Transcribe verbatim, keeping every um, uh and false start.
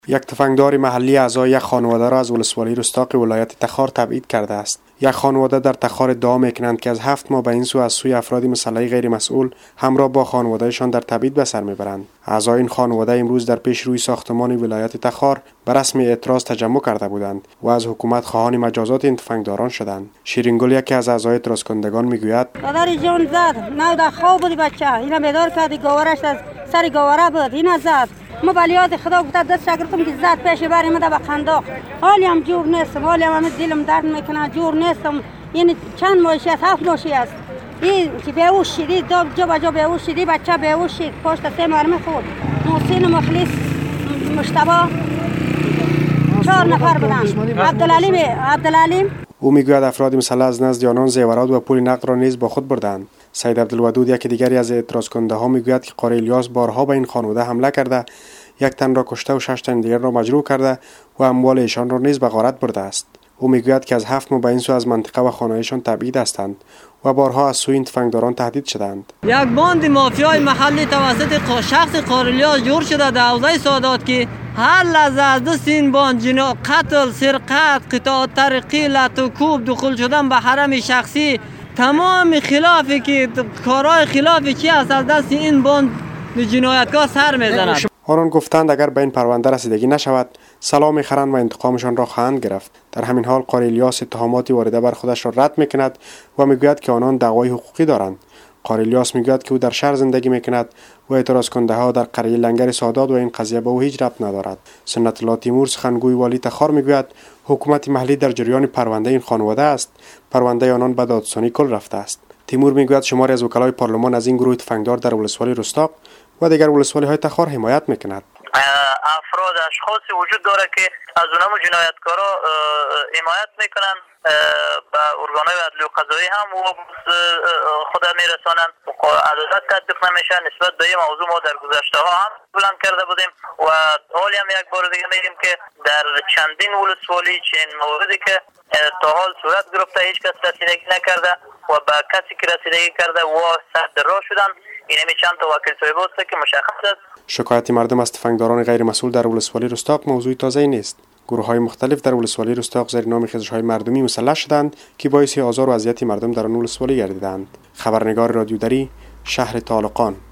یک تفنگدار محلی اعضای یک خانواده را از ولسوالی رستاق ولایت تخار تبعید کرده است. یک خانواده در تخار ادعا می‌کنند که از هفت ماه به این سو از سوی افراد مسلح غیر مسئول همراه با خانوادهشان در تبعید به سر میبرند. اعضای این خانواده امروز در پیش روی ساختمان ولایت تخار به رسم اعتراض تجمع کرده بودند و از حکومت خواهان مجازات این تفنگداران شدند. شیرین گل یکی از اعضای اعتراض کنندگان میگوید: مادر جان زد، نو در خواب بود بچه، اینا بیدار کرد، گوارش از سر گواره بود، اینا زد. ما بلیاد خدا گفت دست شگرتم که زد پیش بری ما در خنداق. حالی هم جور نیستم، حالی هم دلم درد میکنه، جور نیستم. یعنی چند ماهی است، هفت ماهی است. این که بیهوش شدی، دو جا بجا بیهوش شدی، بچه بیهوش شد، پشت سه مرمه خورد. محسن مخلص مشتبه چهار نفر بودن. عبدالعلیم عبدالعلیم او میگوید افراد مسلح از نزد آنان زیورات و پول نقد را نیز با خود بردند. سید عبدالودود یکی دیگری از اعتراض کننده ها میگوید که قاری الیاس بارها به این خانواده حمله کرده، یک تن را کشته و شش تن دیگر را مجروح کرده و اموال ایشان را نیز به غارت برده است. او میگوید که از هفت ماه به این سو از منطقه و خانه‌شان تبعید هستند و بارها از سوی این تفنگداران تهدید شدند. یک باند مافیای محلی توسط شخص قاری الیاس جور شده در حوزه سادات که هر لحظه از دست این باند جنا قتل، سرقت، قطاع طرقی، لط و کوب، دخول شدن به حرم شخصی، تمام خلافی که کارهای خلافی چی است از دست این باند جنایتکار سر میزنند. آنان گفتند اگر به این پرونده رسیدگی نشود سلاح میخرند و انتقامشان را خواهند گرفت. در همین حال قاری الیاس اتهاماتی وارده بر خودش را رد میکند و میگوید که آنان دعوای حقوقی دارند. قاری الیاس میگوید که او در شهر زندگی میکند و اعتراض کننده ها در قریه لنگر سادات و این قضیه به او هیچ ربط ندارد. سنت الله تیمور سخنگوی والی تخار میگوید حکومت محلی در جریان پرونده این خانواده است. پرونده آنان به دادرسی کل رفته است. تیمور میگوید شماری از وکلای پارلمان از این گروه تفنگدار در ولسوالی رستاق و دیگر ولسوالی های تخار حمایت میکند. افراد اشخاصی وجود داره که از اونم جنایتکارا حمایت میکنن، به ارگانهای عدلی و قضایی هم و خود میرسانن، عدالت تطبیق نمیشه. نسبت به این موضوع ما در گذشته ها هم بلند کرده بودیم و حالی هم یک بار دیگه میگیم که در چندین ولسوالی چنین موردی که تا حال صورت گرفته هیچ کس رسیدگی نکرده و به کسی که رسیدگی کرده و سد راه شدن. این همی چند تا وکیل صاحب است که مشخص است. شکایت مردم از تفنگداران غیر مسئول در ولسوالی رستاق موضوع تازه‌ای نیست. گروه‌های مختلف در ولسوالی رستاق زیر نام خیزش‌های مردمی مسلح شدند که باعث آزار و اذیت مردم در آن ولسوالی گردیدند. خبرنگار رادیو دری، شهر طالقان.